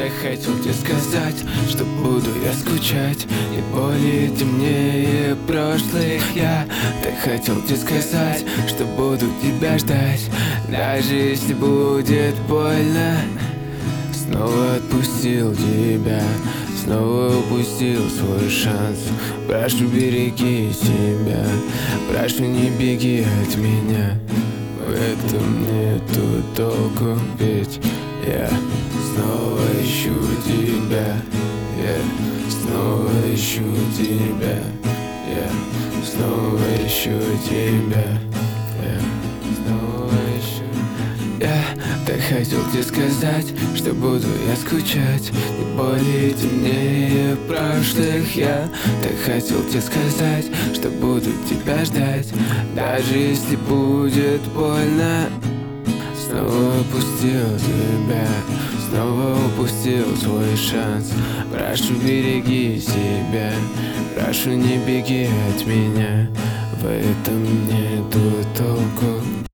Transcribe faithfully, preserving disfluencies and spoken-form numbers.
так хотел тебе сказать, что буду я скучать и более темнее прошлых. Я так хотел тебе сказать, что буду тебя ждать, даже если будет больно. Снова отпустил тебя, снова упустил свой шанс. Прошу, береги себя, прошу, не беги от меня. В этом нету толку, ведь я снова ищу тебя. Я снова ищу тебя. Я снова ищу тебя. Я снова ищу. Я так хотел тебе сказать, что буду я скучать и более темнее прошлых. Я так хотел тебе сказать, что буду тебя ждать, даже если будет больно. Снова упустил тебя, снова упустил свой шанс. Прошу, береги себя, прошу, не беги от меня. В этом нету толку.